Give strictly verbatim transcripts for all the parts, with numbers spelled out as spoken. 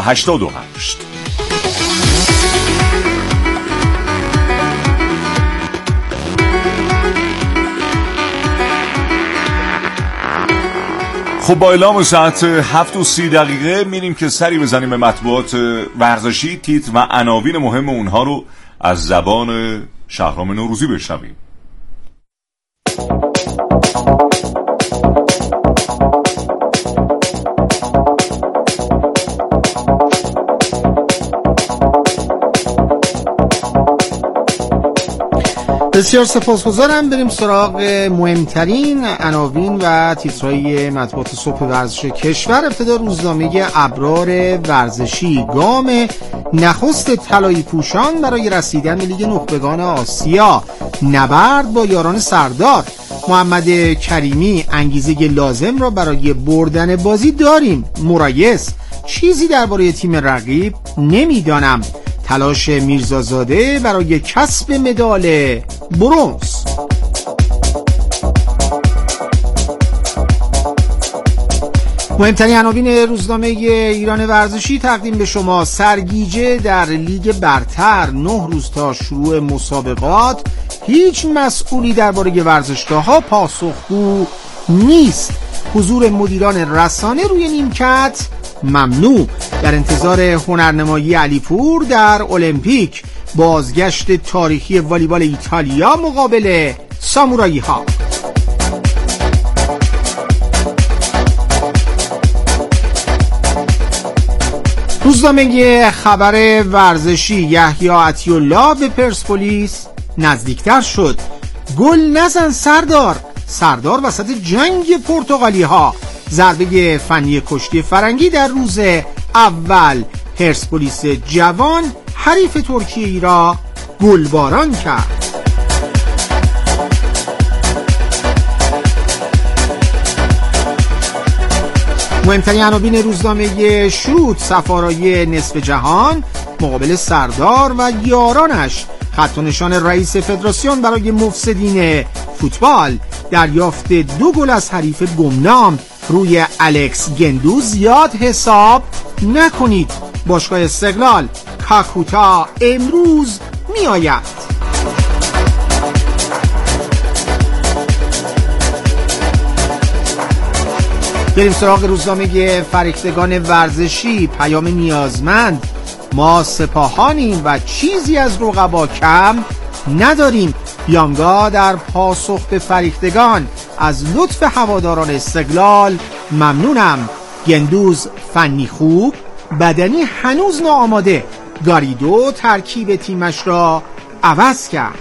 هشتاد و هشت. خب با اعلام ساعت هفت و سی دقیقه میریم که سری بزنیم به مطبوعات ورزشی. تیتر و عناوین مهم اونها رو از زبان شهرام نوروزی بشنویم. بسیار سپاسگزارم. بریم سراغ مهمترین عناوین و تیترهای مطبوعات صبح ورزش کشور. ابتدا روزنامه ابرار ورزشی: گام نخست طلایی پوشان برای رسیدن به لیگ نخبگان آسیا، نبرد با یاران سردار. محمد کریمی: انگیزه لازم را برای بردن بازی داریم. مرایس: چیزی درباره تیم رقیب نمیدانم. تلاش میرزازاده برای کسب مدال برنز. مهمترین عناوین روزنامه ایران ورزشی تقدیم به شما: سرگیجه در لیگ برتر، نه روز تا شروع مسابقات، هیچ مسئولی درباره ورزشگاه‌ها پاسخگو نیست. حضور مدیران رسانه روی نیمکت ممنوع. در انتظار هنرنمایی علیپور در المپیک. بازگشت تاریخی والیبال ایتالیا مقابل سامورایی ها. روزنامه خبر ورزشی: یحیی عطی‌الله به پرسپولیس نزدیکتر شد. گل نزن سردار. سردار وسط جنگ پرتغالی ها. ضربه فنی کشتی فرنگی در روز اول. پرسپولیس جوان حریف ترکیه ای را گلباران کرد. مهمترین عناوین روزنامه شروط: سفارای نصف جهان مقابل سردار و یارانش. خط و نشان رئیس فدراسیون برای مفسدین فوتبال. دریافت دو گل از حریف گمنام. روی الکس گندوز زیاد حساب نکنید. باشگاه استقلال: کاکوتا امروز می آید. بریم سراغ روزنامه فرهیختگان ورزشی: پیام نیازمند: ما سپاهانیم و چیزی از رقبا کم نداریم. یانگا در پاسخ به فرهیختگان: از لطف هواداران استقلال ممنونم. گندوز فنی خوب، بدنی هنوز ناآماده. گاریدو ترکیب تیمش را عوض کرد.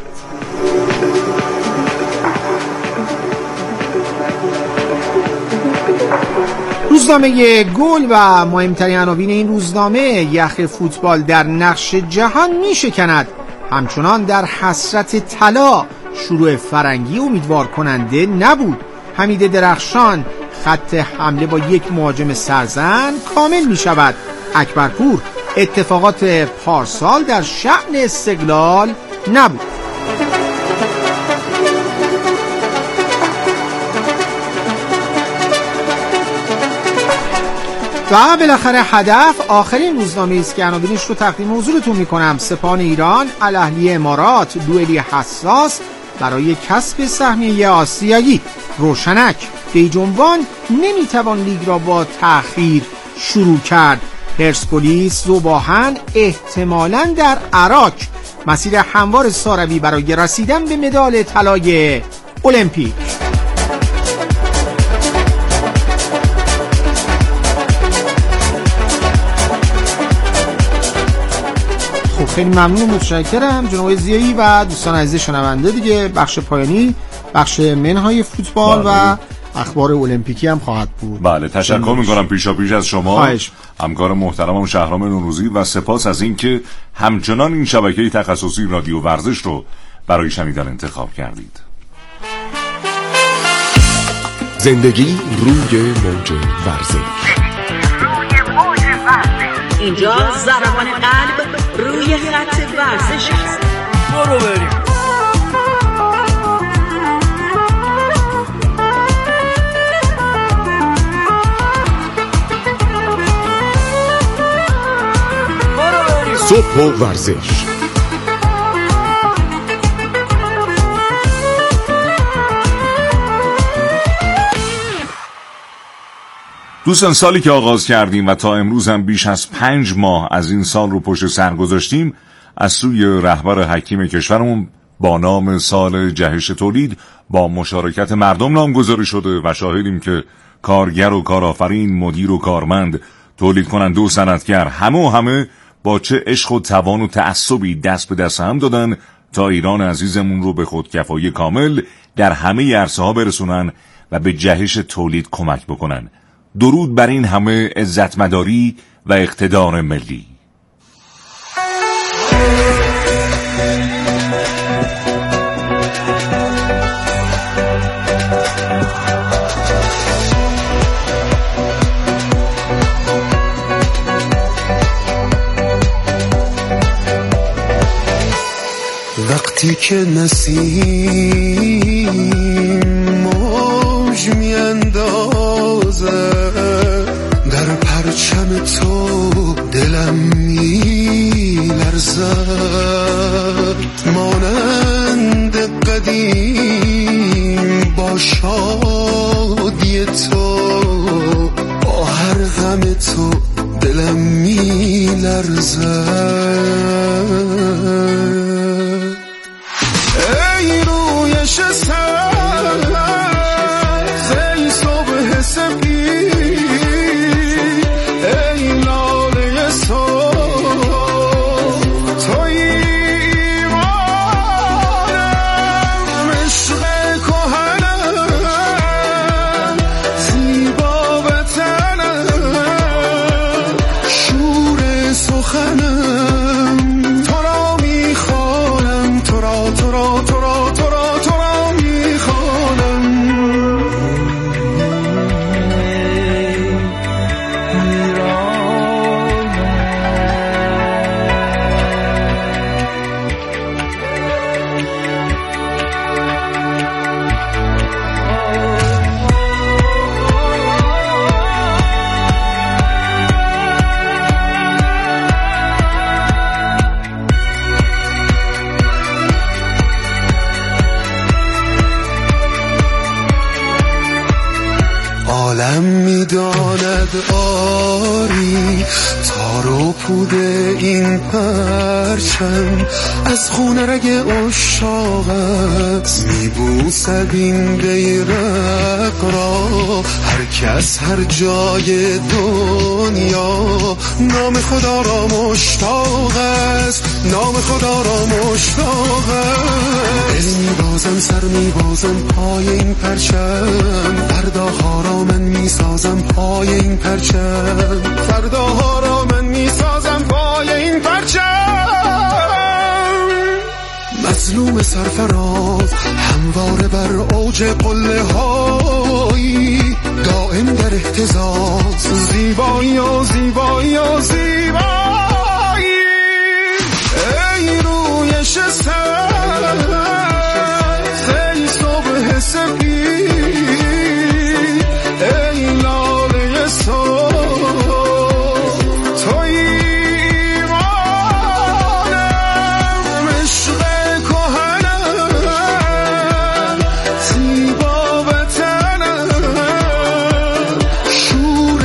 روزنامه گل و مهمترین عناوین این روزنامه: یخ فوتبال در نقش جهان می شکند، همچنان در حسرت طلا. شروع فرنگی امیدوار کننده نبود. حمید درخشان: خط حمله با یک مهاجم سرزن کامل می شود. اکبرپور: اتفاقات پارسال در شأن استقلال نبود. و بالاخره هدف، آخرین روزنامه است که عناوینش رو تقدیم حضورتون میکنم: سپاهان ایران الاهلی امارات، دوئلی حساس برای کسب سهمیه آسیایی. روشنک: بیجنبان نمیتوان لیگ را با تأخیر شروع کرد. پرسپولیس ذوباهن احتمالاً در عراق. مسیر هموار ساروی برای رسیدن به مدال طلای المپیک. خیلی ممنون و متشکرم جناب زیایی و دوستان عزیز شنونده. دیگه بخش پایانی بخش منهای فوتبال بله. و اخبار المپیکی هم خواهد بود. بله تشکر میکنم پیشا پیش از شما همکار محترمم شهرام نوروزی و سپاس از اینکه همچنان این شبکه تخصصی رادیو ورزش رو برای شنیدن انتخاب کردید. زندگی روی موج ورزش. اینجا ضربان قلب روی خط ورزش است. برو بریم. صبح و ورزش. دوستان، سالی که آغاز کردیم و تا امروز هم بیش از پنج ماه از این سال رو پشت سر گذاشتیم، از سوی رهبر حکیم کشورمون با نام سال جهش تولید با مشارکت مردم نامگذاری شده و شاهدیم که کارگر و کارآفرین، مدیر و کارمند، تولید کننده و صنعتگر همه و همه با چه عشق و توان و تعصبی دست به دست هم دادن تا ایران عزیزمون رو به خودکفایی کامل در همه عرصه ها برسونن و به جهش تولید کمک بکنن. درود بر این همه عزتمداری و اقتدار ملی. وقتی که نسیم موج میاندازه در پرچم تو دلم میلرزد، مانند قدیم با شادی تو، با هر غم تو دلم میلرزد. ای رویش سبز، ای صبح سپید، ای لاله صبح، توی ایمانم، عشق کهنم، زیبا وطنم، شور سخنم، تو را میخوانم، تو را تو را تو را تو را تو را میخوانم. عالم میداند آری تار و پود این پرچم، از خون رگ عشاقت میبوسد این بیرق را هر کس هر جای دنیا. نام خدا را مشتاق است، نام خدا را مشتاق است. دل میبازم، سر میبازم پای این پرچم، فرداها را من میسازم پای این پرچم، فرداها را من میسازم پای این پرچم. مظلوم سرفراز همواره بر اوج قله هایی، دائم در اهتزاز، زیبایی و زیبایی و زیبایی. ای رویش سبز، ای صبح سپید، ای لاله صبح، توی ایمانم، عشق کهنم، زیبا وطنم، شور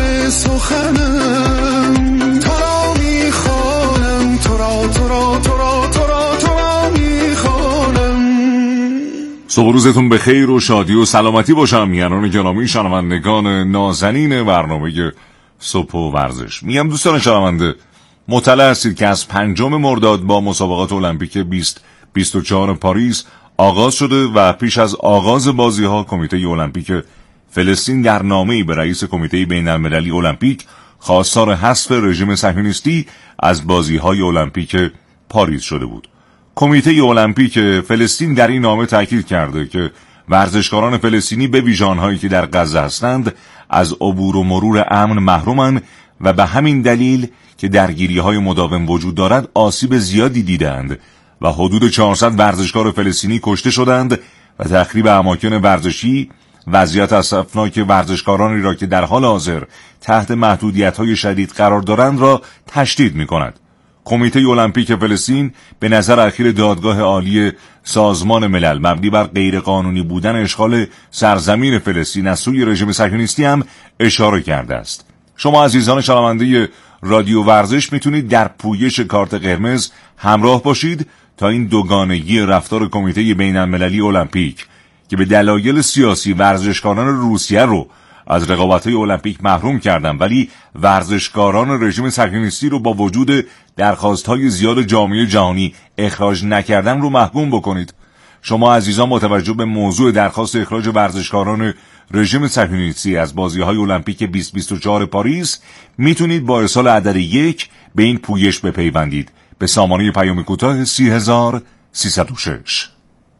سخنم، تو را میخوانم، تو را تو را تو را تو را تو را میخوانم. صبح روزتون به خیر و شادی و سلامتی باشم میهنان گرامی، شنوندگان نازنین برنامه صبح و ورزش. میگم دوستان شنونده، مطلع هستید که از پنجم مرداد با مسابقات المپیک بیست بیست و چهار پاریس آغاز شده و پیش از آغاز بازی ها کمیته المپیک فلسطین در نامه‌ای به رئیس کمیته بین‌المللی المپیک خواستار حذف رژیم صهیونیستی از بازی های المپیک پاریس شده بود. کمیته المپیک فلسطین در این نامه تاکید کرده که ورزشکاران فلسطینی به ویژه آنهایی که در غزه هستند از عبور و مرور امن محرومند و به همین دلیل که درگیری‌های مداوم وجود دارد آسیب زیادی دیدند و حدود چهارصد ورزشکار فلسطینی کشته شدند و تخریب اماکن ورزشی وضعیت اسفناک ورزشکارانی را که در حال حاضر تحت محدودیت‌های شدید قرار دارند را تشدید می‌کند. کمیته المپیک فلسطین به نظر اخیر دادگاه عالی سازمان ملل مبنی بر غیرقانونی بودن اشغال سرزمین فلسطین از سوی رژیم صهیونیستی هم اشاره کرده است. شما عزیزان شنونده رادیو ورزش میتونید در پویش کارت قرمز همراه باشید تا این دوگانگی رفتار کمیته بین المللی المپیک که به دلایل سیاسی ورزشکاران روسیه رو از رقابت‌های المپیک محروم کردن ولی ورزشکاران رژیم صهیونیستی رو با وجود درخواست‌های زیاد جامعه جهانی اخراج نکردن رو محکوم بکنید. شما عزیزان با توجه به موضوع درخواست اخراج ورزشکاران رژیم صهیونیستی از بازی‌های المپیک بیست بیست و چهار پاریس میتونید با ارسال عدد یک به این پویش بپیوندید به سامانه پیام کوتاه سی هزار و سیصد و شش.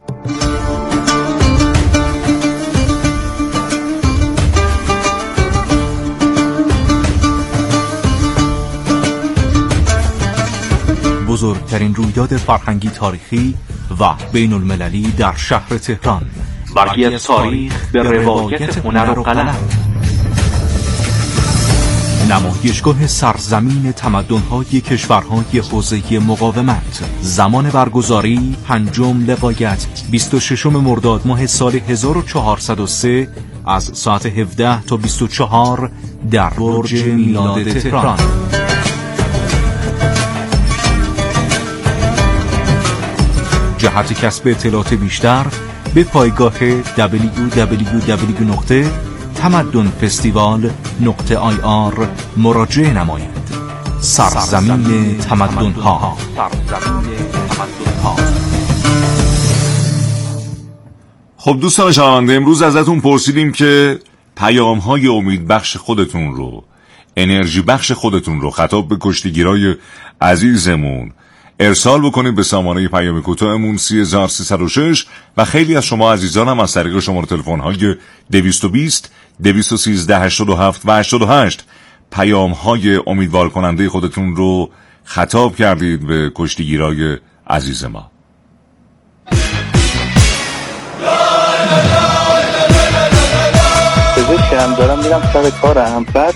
بزرگترین رویداد فرهنگی تاریخی و بین المللی در شهر تهران، برگی از تاریخ به روایت هنر و قلم. نمایشگاه سرزمین تمدن‌های کشورهای حوزه مقاومت. زمان برگزاری پنجم لقایت بیست و ششم مرداد ماه سال هزار و چهارصد و سه از ساعت هفده تا بیست و چهار در برج میلاد تهران. جهت کسب اطلاعات بیشتر به پایگاه دبلیو دبلیو دبلیو نقطه تمدن فستیوال نقطه آی آر مراجعه نمایید. سرزمین تمدن‌ها. خب دوستان شنونده، امروز ازتون پرسیدیم که پیام‌های امید بخش خودتون رو، انرژی بخش خودتون رو خطاب به کشتیگیرای عزیزمون ارسال بکنید به سامانه پیام کوتاهمون سی هزار و سیصد و شش و خیلی از شما عزیزان هم از طریق شماره تلفن های دویست و بیست دویست و سیزده هشتاد و هفت و هشتاد و هشت پیام های امیدوار کننده خودتون رو خطاب کردید به کشتیگیرای عزیز ما. پزشکم، دارم میرم سر کارم، بعد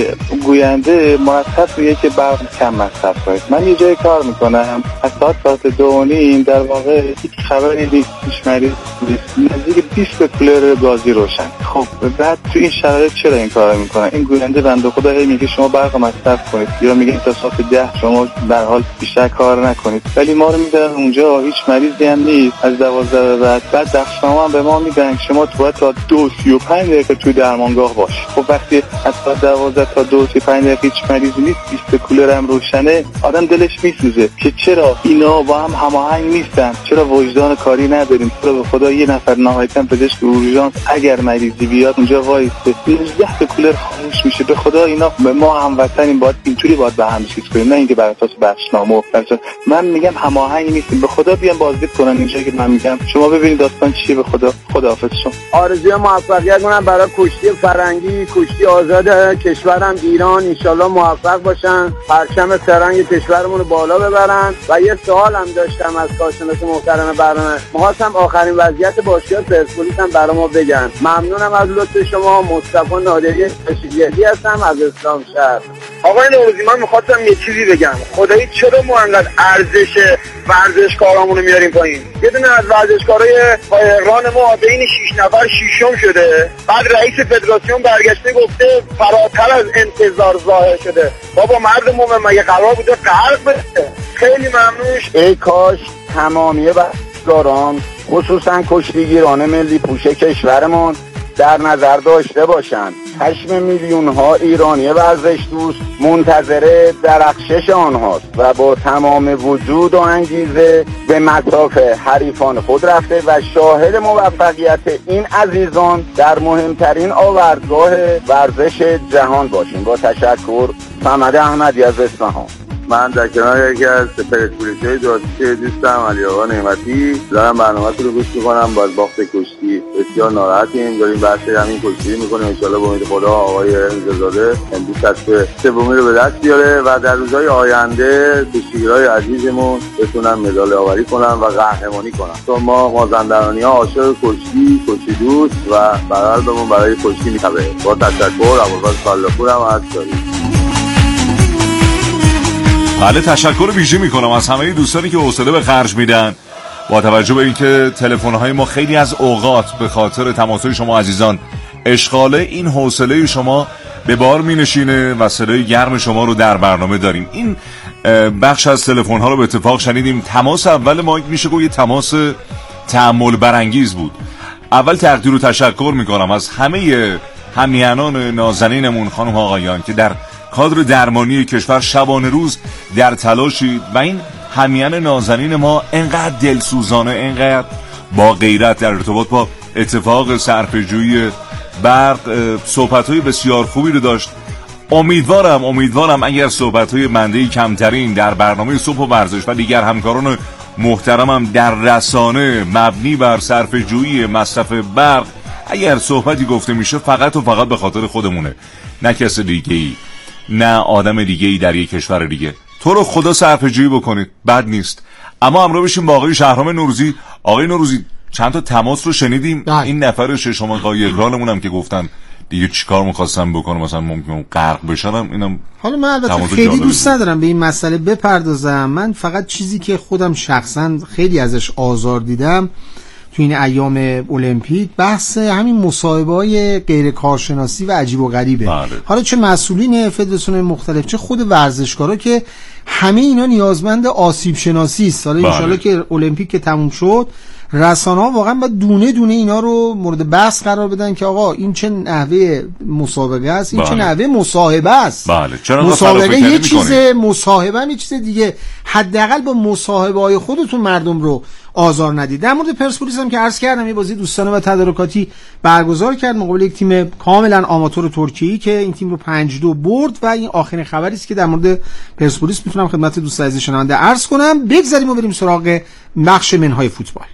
گوینده مرتب میگه که برق کم مصرف کنید. من یه جای کار میکنم، از ساعت ساعت دو و نیم در واقع هیچ خبری نیست، هیچ مریض نیست، نزدیک بیست کولر گازی روشن. خب بعد تو این شرایط چرا این کارو میکنن؟ این گوینده بنده خدا هی میگه شما برق مصرف کنید، یا میگه تا ساعت ده شما در حال بیشتر کار نکنید، ولی ما رو میذارن اونجا، هیچ مریضی هم نیست از دوازده بعد. بعد دفترنامه هم به ما میدن شما تو تا دو سی و پنج دقیقه تو درمانگاه باش. خب وقتی از ساعت دوازده تا دو سی و پنج دقیقه هیچ مریضی نیست، بیست کولر هم روشنه، آدم دلش میسوزه که چرا اینا با هم هماهنگ نیستن، چرا وجدان کاری نداریم. چرا به خدا یه نفر نهایتاً پزشک اورژانس اگر مریضی بیاد اونجا وایسته نوزده کولر خاموش میشه. به خدا اینا ما هموطنیم، باید اینطوری باید به هم چیز کنیم، نه اینکه بر اساس بخشنامه. من میگم هماهنگ نیستیم، به خدا بیان بازدید کنن اینجا که من میگم شما ببینید داستان چیه. به خدا خداحافظ شما. آرزوی موفقیت کنم برای کشتی فرنگی، کشتی آزاد کشورم ایران، ان شاءالله موفق باشن، پرچم سرنگ کشورمون رو بالا ببرن. و یه سوال هم داشتم از کارشناس محترم برنامه، می‌خواستم آخرین وضعیت باشگاه پرسپولیس هم برای ما بگن. ممنونم از لطف شما. مصطفی نادری تشریعی هستم از اسلام شهر. آقای نوروزی، من می‌خواستم یه چیزی بگم. خدایی چرا ما انقدر ارزش ورزشکارامون رو میاریم پایین؟ یه دونه از ورزشکارای ایران ما بین شش نفر ششم شده، بعد رئیس فدراسیون برگشته گفته فراتر از انتظار ظاهر شده. بابا مردمون مگه قرار بوده غرق بشه؟ خیلی ممنونش. ای کاش تمامی ورزشکاران خصوصا کشتیگیران ملی پوش کشورمون در نظر داشته باشند. چشم میلیون ها ایرانی ورزش دوست منتظر درخشش آنهاست و با تمام وجود و انگیزه به مصاف حریفان خود رفته و شاهد موفقیت این عزیزان در مهمترین آوردگاه ورزش جهان باشیم. با تشکر، صمد احمدی از اصفهان. من در کنار یکی از پرسپولیس‌های داشته دوستم علی آقا نعمتی دارم برنامه‌تون رو گوش می‌کنم. باز باخت کشتی بسیار ناراحتیم، داریم بحث همین کشتی می‌کنیم. ان شاءالله با امید خدا آقای انزاده امروز کسب سومی رو به دست بیاره و در روزهای آینده کشتیگیرای عزیزمون بتونن مدال آوری کنن و قهرمانی کنن. تو ما مازندرانی‌ها عاشق کشتی، کشتی دوست و قلبمون برای کشتی می‌تابه. با تشکر، ابوالفضل سالاپور هم هست. بله، تشکر ویژه میکنم از همه دوستانی که حوصله به خرج میدن. با توجه به اینکه تلفن‌های ما خیلی از اوقات به خاطر تماس‌های شما عزیزان اشغاله، این حوصله شما به بار می‌نشینه و صدای گرم شما رو در برنامه داریم. این بخش از تلفن‌ها رو به اتفاق شنیدیم. تماس اول ما میشه گفت یه تماس تأمل برانگیز بود. اول تقدیر و تشکر میکنم از همه همیهنان نازنینمون، خانم آقایان، که در کادر درمانی کشور شبانه روز در تلاشید و این همیهن نازنین ما انقدر دلسوزانه، انقدر با غیرت در ارتباط با اتفاق صرفه‌جویی برق صحبت‌های بسیار خوبی رو داشت. امیدوارم امیدوارم اگر صحبت‌های بنده کمترین در برنامه صبح و ورزش و دیگر همکاران محترمم در رسانه مبنی بر صرفه‌جویی مصرف برق، اگر صحبتی گفته میشه فقط و فقط به خاطر خودمونه، نه کس دیگه‌ای، نه آدم دیگه‌ای در یک کشور دیگه. تو رو خدا صرفه‌جویی بکنید، بد نیست. اما همراه بشیم با آقای شهرام نوروزی. آقای نوروزی، چند تا تماس رو شنیدیم. ده. این نفر ششم قایقرانمون هم که گفتن دیگه چیکار می‌خواستم بکنم، مثلا ممکنه غرق بشم. اینم حالا من البته خیلی دوست ندارم به این مسئله بپردازم. من فقط چیزی که خودم شخصا خیلی ازش آزار دیدم تو این ایام المپیک، بحث همین مصاحبه‌های غیر کارشناسی و عجیب و غریبه. بله. حالا چه مسئولین فدراسیون مختلف، چه خود ورزشکارا، که همه اینا نیازمند آسیب شناسی است. حالا بله. ان شاءالله که المپیک که تموم شد، رسانه‌ها واقعا باید دونه دونه اینا رو مورد بحث قرار بدن که آقا این چه نحوه مسابقه است، این بله. چه نحوه مصاحبه است. بله. چرا مسابقه یه چیزه، مصاحبه هم یه چیز دیگه. حداقل با مصاحبه‌های خودتون مردم رو آزار ندید. در مورد پرسپولیس هم که عرض کردم، یه بازی دوستانه و تدارکاتی برگزار کرد مقابل یک تیم کاملا آماتور ترکیه‌ای که این تیم رو پنج دو برد و این آخرین خبری است که در مورد پرسپولیس میتونم خدمت دوست عزیز شنونده عرض کنم. بگذاریم و بریم سراغ بخش منهای فوتبال.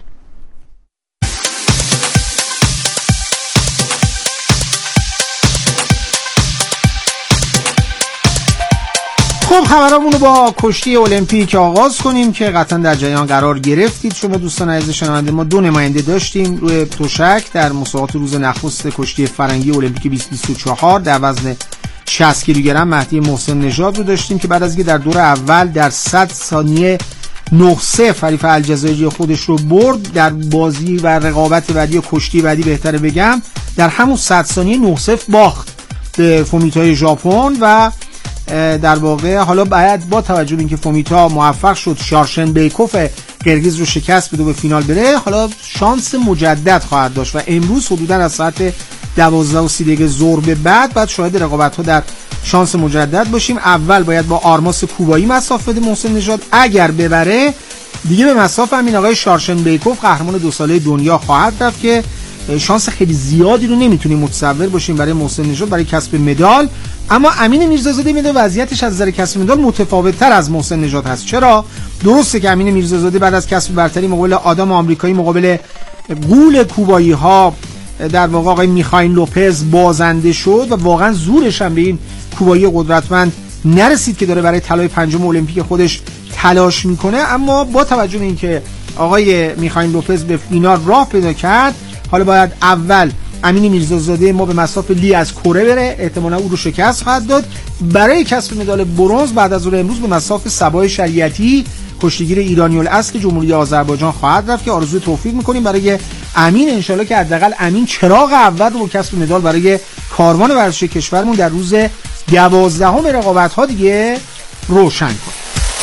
خب خبرامونو با کشتی المپیک آغاز کنیم که قطعا در جریان قرار گرفتید شما دوستان عزیز شنونده. ما دو نماینده داشتیم روی تشک در مسابقات روز نخست کشتی فرنگی المپیک بیست بیست و چهار در وزن شصت کیلوگرم. مهدی محسن نژاد رو داشتیم که بعد از اینکه در دور اول در صد ثانیه نه صفر حریف الجزایر خودش رو برد، در بازی و رقابت بعدی و کشتی بعدی بهتره بگم در همون صد ثانیه نه صفر باخت به فومیتای ژاپن و در واقع حالا باید با توجه به اینکه فومیتا موفق شد شارشن بیکوف قرگیز رو شکست بده و به فینال بره، حالا شانس مجدد خواهد داشت و امروز حدودا از ساعت دوازده و سی دقیقه ظهر به بعد بعد شاهد رقابت ها در شانس مجدد باشیم. اول باید با آرماس کوبایی مصاف بده محسن نژاد، اگر ببره دیگه به مصاف همین آقای شارشن بیکوف قهرمان دو ساله دنیا خواهد رفت که شانس خیلی زیادی رو نمیتونیم متصور باشیم برای محسن نژاد برای کسب مدال. اما امین میرزازاده میده وضعیتش از نظر کسب مدال متفاوت‌تر از محسن نژاد هست. چرا؟ درسته که امین میرزازاده بعد از کسب برتری مقابل آدم آمریکایی مقابل غول کوبایی ها در واقع آقای میخائیل لوپز بازنده شد و واقعا زورش هم به این کوبایی قدرتمند نرسید که داره برای طلای پنجم المپیک خودش تلاش میکنه. اما با توجه به اینکه آقای میخائیل لوپز به فینال راه پیدا کرد، حالا باید اول امین میرزازاده ما به مصاف لی از کره بره، احتمالاً او رو شکست خواهد داد. برای کسب مدال برنز بعد از ظهر امروز به مصاف صبای شریعتی کشتیگیر ایرانی الاصل جمهوری آذربایجان خواهد رفت که آرزوی توفیق میکنیم برای امین، انشالله که حداقل امین چراغ اول رو کسب مدال برای کاروان ورزشی کشورمون در روز دوازدهم رقابت ها دیگه روشن کنه.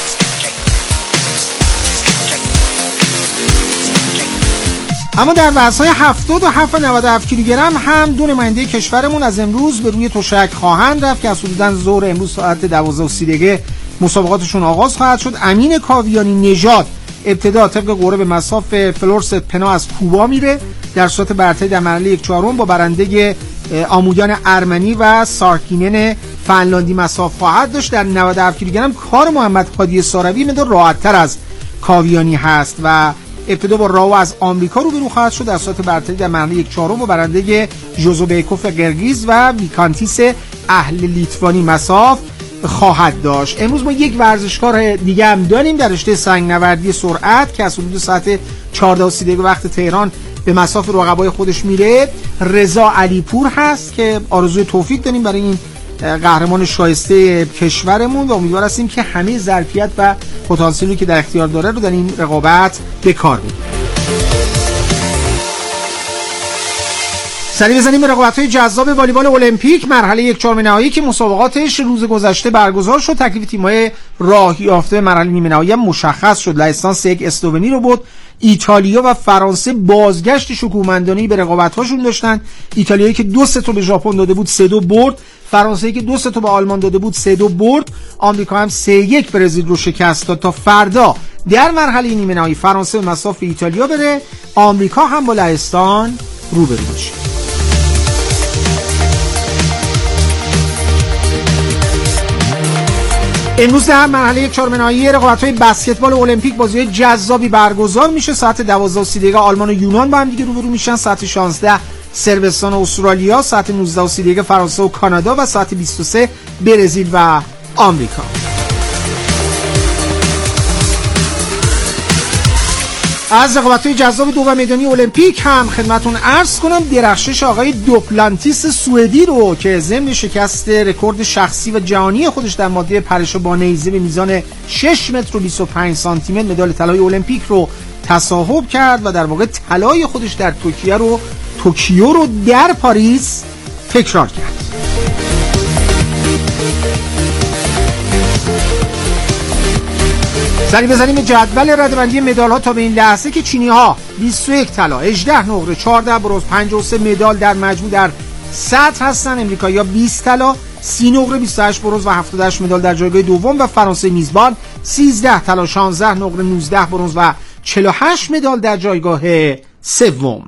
اما در وزن‌های هفتاد و هفت و نود و هفت کیلوگرم هم دو نماینده کشورمون از امروز به روی تشک خواهند رفت که از حدوداً ظهر امروز ساعت دوازده و سی دقیقه مسابقاتشون آغاز خواهد شد. امین کاویانی نژاد ابتدا طبق قرعه به مصاف فلورس پنا از کوبا میره، در صورت برتری در مرحله یک چهارم با برنده آمویان ارمنی و سارکینن فنلاندی مصاف خواهد داشت. در نود و هفت کیلوگرم کار محمد هادی ساروی مقدار راحت‌تر از کاویانی هست و ابتدا با راو از آمریکا رو برو خواهد شد، در صورت برتری در مرحله یک چهارم با برنده ژوزو بیکوف قرگیز و ویکانتیس اهل لیتوانی مصاف خواهد داشت. امروز ما یک ورزشکار دیگه هم داریم در رشته سنگ‌نوردی سرعت که از حدود ساعت چهارده و سی دقیقه وقت تهران به مصاف رقبای خودش میره. رضا علیپور هست که آرزوی توفیق داریم برای این قهرمان شایسته کشورمون و امیدوار هستیم که همه ظرفیت و پتانسیلی که در اختیار داره رو در این رقابت به کار بگیره. سری بزنیم به رقابت‌های جذاب والیبال المپیک مرحله یک چهارم نهایی که مسابقاتش روز گذشته برگزار شد. تکلیف تیم‌های راه یافته مرحله نیمه نهایی مشخص شد. لهستان سه یک اسلوونی رو برد. ایتالیا و فرانسه بازگشت شکوهمندانه‌ای به رقابت‌هاشون داشتن. ایتالیایی که دو ست به ژاپن داده بود سه دو برد. فرانسه که دو ست به آلمان داده بود سه دو برد. آمریکا هم سه یک برزیل رو شکست داد. تا فردا در مرحله نیمه نهایی فرانسه به مصاف ایتالیا بره، آمریکا هم با لهستان روبرو بشه. امروز در مرحله یک چهارم نهایی رقابت‌های بسکتبال المپیک بازی‌های جذابی برگزار میشه. ساعت دوازده و سی دقیقه آلمان و یونان با هم دیگه روبرو میشن. ساعت شانزده صربستان و استرالیا، ساعت نوزده و سی دقیقه فرانسه و کانادا و ساعت بیست و سه برزیل و آمریکا. از رقابت‌های جذاب دو میدانی المپیک هم خدمتون عرض کنم درخشش آقای دوپلانتیس سوئدی رو که ضمن شکست رکورد شخصی و جهانی خودش در ماده پرش با نیزه به میزان شش متر و بیست و پنج سانتی متر مدال طلای المپیک رو تصاحب کرد و در واقع طلای خودش در توکیو رو توکیو رو در پاریس تکرار کرد. سری بزنیم جدول ردبندی مدال ها تا به این لحظه که چینی ها بیست و یک طلا، هجده نقره، چهارده برنز، پنجاه و سه مدال در مجموع در صدر هستن. امریکایی‌ها بیست طلا، سی نقره، بیست و هشت برنز و هفتاد و هشت مدال در جایگاه دوم و فرانسه میزبان سیزده طلا، شانزده نقره، نوزده برنز و چهل و هشت مدال در جایگاه سوم.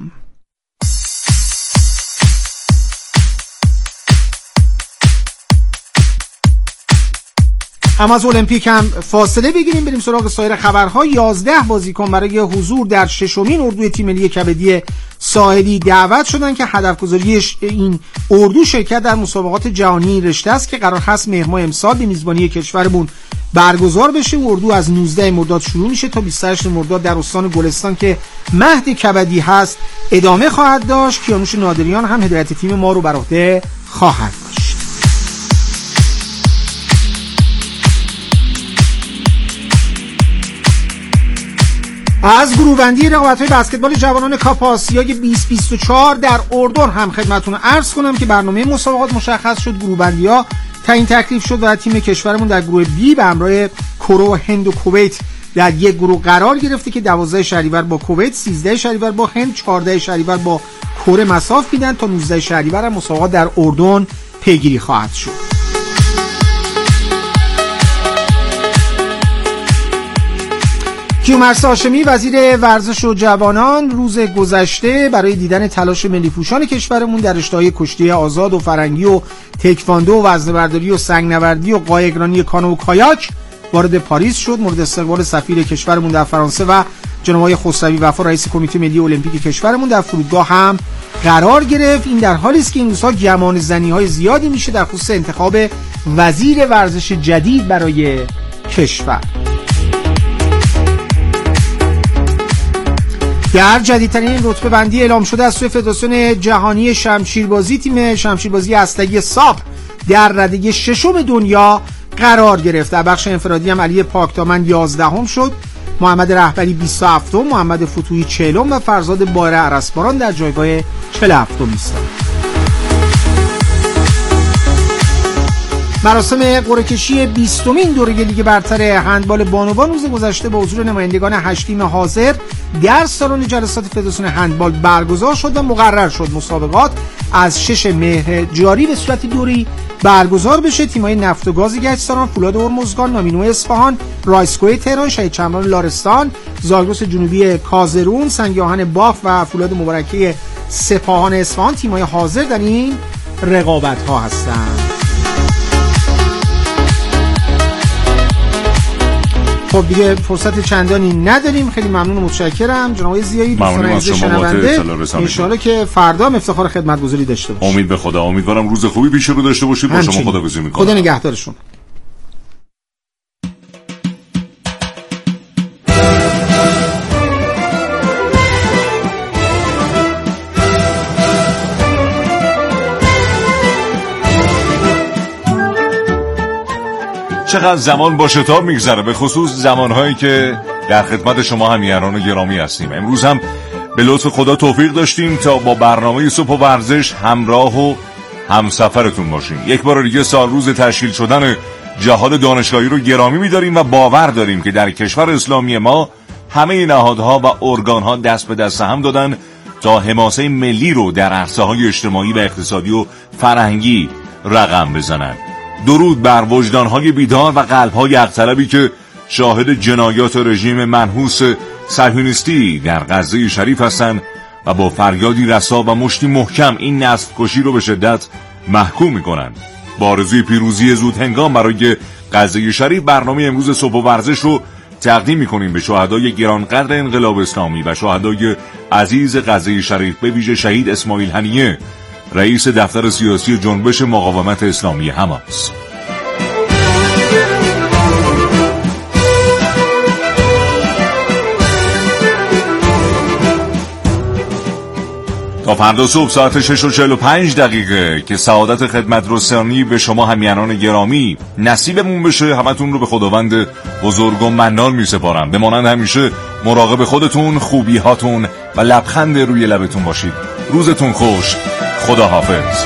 اما از المپیک هم فاصله بگیریم بریم سراغ سایر خبرها. یازده بازیکن برای حضور در ششمین اردوی تیم ملی کبدی ساحلی دعوت شدن که هدفگذاری این اردو شرکت در مسابقات جهانی رشته است که قرار هست مهر ماه امسال به میزبانی کشورمون برگزار بشه. اردو از نوزده مرداد شروع میشه تا بیست و هشت مرداد در استان گلستان که مهد کبدی هست ادامه خواهد داشت. کیانوش نادریان هم هدایت تیم ما رو بر عهده خواهد داشت. از گروه‌بندی رقابت‌های بسکتبال جوانان کاپ آسیای بیست بیست و چهار در اردن هم خدمتتون عرض کنم که برنامه مسابقات مشخص شد. گروه‌بندی‌ها تعیین تکلیف شد و تیم کشورمون در گروه بی به همراه کره و هند و کویت در یک گروه قرار گرفته که دوازده شهریور با کویت، سیزده شهریور با هند، چهارده شهریور با کره مساف میدن تا نوزده شهریور هم مسابقات در اردن پیگیری خواهد شد. کیومرث هاشمی وزیر ورزش و جوانان روز گذشته برای دیدن تلاش ملی پوشان کشورمون در رشته‌های کشتی آزاد و فرنگی و تکواندو و وزنه‌برداری و سنگ‌نوردی و قایقرانی کانو و کایاک وارد پاریس شد. مورد استقبال سفیر کشورمون در فرانسه و جناب آقای خسروی وفا رئیس کمیته ملی المپیک کشورمون در فرودگاه هم قرار گرفت. این در حالی است که این روزها گمان زنی‌های زیادی میشه در خصوص انتخاب وزیر ورزش جدید برای کشور. در جدیدترین رتبه بندی اعلام شده از سوی فدراسیون جهانی شمشیربازی تیم شمشیربازی اسلحه‌ای ساب در رده ششم دنیا قرار گرفت. در بخش انفرادی هم علی پاکدامن یازدهم شد، محمد رهبری بیست و هفتم، محمد فتوحی چهلم و فرزاد بایر ارسباران در جایگاه چهل و هفتم ایستاد. مراسم قرعه کشی بیستمین دوره لیگ برتر هندبال بانوان روز گذشته با حضور نمایندگان هشت تیم حاضر در سالن جلسات فدراسیون هندبال برگزار شد و مقرر شد مسابقات از شش مهر جاری به صورت دوری برگزار بشه. تیم‌های نفت و گاز گچساران، فولاد هرمزگان، نامینو اصفهان، رایسکوی تهران، شهید چمران لارستان، زاگرس جنوبی کازرون، سنگ آهن باف و فولاد مبارکه سپاهان اصفهان تیم‌های حاضر در این رقابت‌ها هستند. خب دیگه فرصت چندانی نداریم. خیلی ممنون و متشکرم جناب آقای زیایی، ممنون از شما شنونده. ان شاءالله که فردا هم افتخار خدمتگزاری داشته باشیم. امید به خدا. امیدوارم روز خوبی پیش رو داشته باشید. با شما خداحافظی می‌کنم. خدا نگهدارشون. چقدر زمان با شتاب میگذره، به خصوص زمانهایی که در خدمت شما همیهنان گرامی هستیم. امروز هم به لطف خدا توفیق داشتیم تا با برنامه صبح و ورزش همراه و همسفرتون باشیم. یک بار دیگه سال روز تشکیل شدن جهاد دانشگاهی رو گرامی می‌داریم و باور داریم که در کشور اسلامی ما همه نهادها و ارگان‌ها دست به دست هم دادن تا حماسه ملی رو در عرصه‌های اجتماعی و اقتصادی و فرهنگی رقم بزنن. درود بر وجدان‌های بیدار و قلب‌های حق‌طلبی که شاهد جنایات رژیم منحوس صهیونیستی در غزه شریف هستن و با فریادی رسا و مشتی محکم این نسل کشی رو به شدت محکوم میکنن. با آرزوی پیروزی زود هنگام برای غزه شریف، برنامه امروز صبح و ورزش رو تقدیم میکنیم به شهدای گرانقدر انقلاب اسلامی و شهدای عزیز غزه شریف، به ویژه شهید اسماعیل هنیه، رئیس دفتر سیاسی جنبش مقاومت اسلامی حماس. تا فردا صبح ساعت شش و چهل و پنج دقیقه که سعادت خدمت رسانی به شما همیهنان گرامی نصیبمون بشه، همتون رو به خداوند بزرگ و منان می سپارم. بمانند همیشه مراقب خودتون، خوبی هاتون و لبخند روی لبتون باشید. روزتون خوش. خدا حافظ.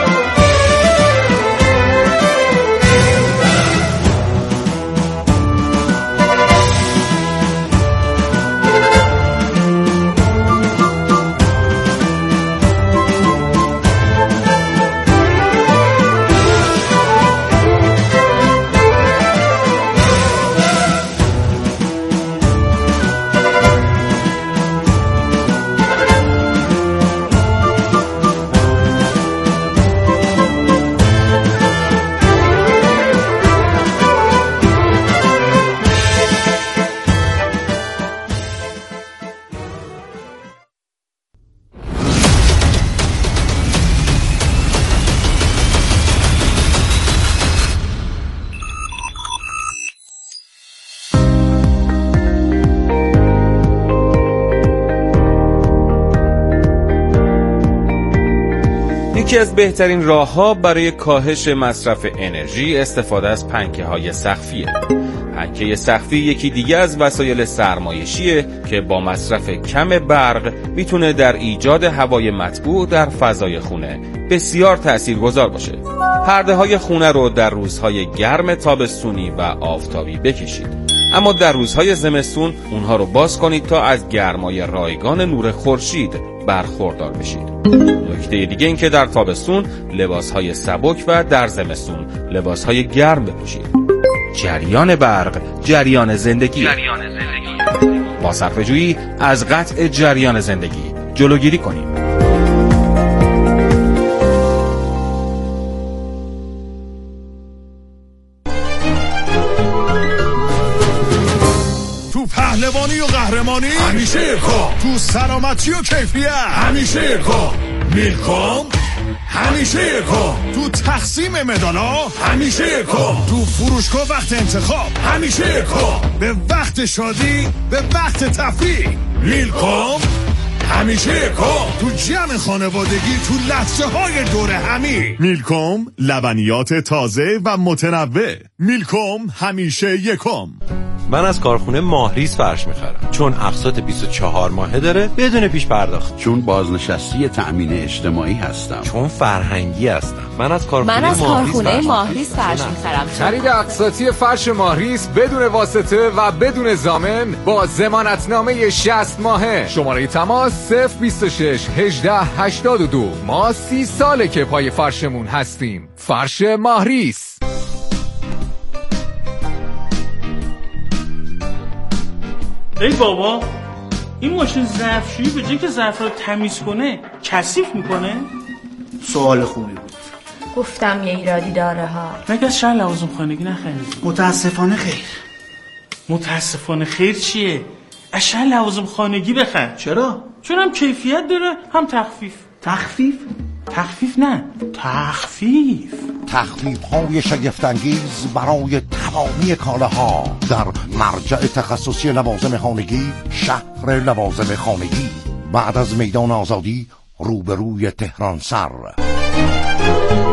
یکی از بهترین راه‌ها برای کاهش مصرف انرژی استفاده از پنکه‌های سقفیه. پنکه سقفی یکی دیگه از وسایل سرمایشیه که با مصرف کم برق میتونه در ایجاد هوای مطبوع در فضای خونه بسیار تاثیرگذار باشه. پرده‌های خونه رو در روزهای گرم تابستونی و آفتابی بکشید، اما در روزهای زمستون اونها رو باز کنید تا از گرمای رایگان نور خورشید برخوردار بشید. نکته دیگه این که در تابستون لباسهای سبک و در زمستون لباسهای گرم بپوشید. جریان برق، جریان زندگی. جریان زندگی. با صرفه‌جویی از قطع جریان زندگی جلوگیری کنیم. تو پهلوانی و قهرمانی همیشه یکم، تو سلامتی و کیفیت همیشه یکم، میلکوم همیشه یکم، تو تقسیم مدالا همیشه یکم، تو فروشگاه وقت انتخاب همیشه یکم، به وقت شادی، به وقت تفریح میلکوم همیشه یکم، تو جمع خانوادگی، تو لحظه های دور همی میلکوم، لبنیات تازه و متنوع. میلکوم همیشه یکم. من از کارخونه ماهریس فرش میخرم چون اقساط بیست و چهار ماهه داره بدون پیش پرداخت، چون بازنشستی تأمین اجتماعی هستم، چون فرهنگی هستم. من از کارخونه من از ماهریس کارخونه فرش, ماهریس فرش میخرم. خرید اقساطی فرش ماهریس بدون واسطه و بدون ضامن با ضمانتنامه شصت ماهه. شماره تماس صفر بیست و شش هجده هشتاد و دو. ما سی ساله که پای فرشمون هستیم. فرش ماهریس. ای بابا، این ماشین ظرفشویی به جای که ظرف رو تمیز کنه کثیف میکنه؟ سوال خوبی بود. گفتم یه ایرادی داره ها. مگه از شهر لوازم خانگی نخریدی؟ متاسفانه خیر. متاسفانه خیر چیه؟ از شهر لوازم خانگی بخر. چرا؟ چون هم کیفیت داره هم تخفیف. تخفیف؟ تخفیف نه، تخفیف. تخفیف های شگفت‌انگیز برای تمامی کالاها در مرجع تخصصی لوازم خانگی، شهر لوازم خانگی، بعد از میدان آزادی روبروی تهران سر.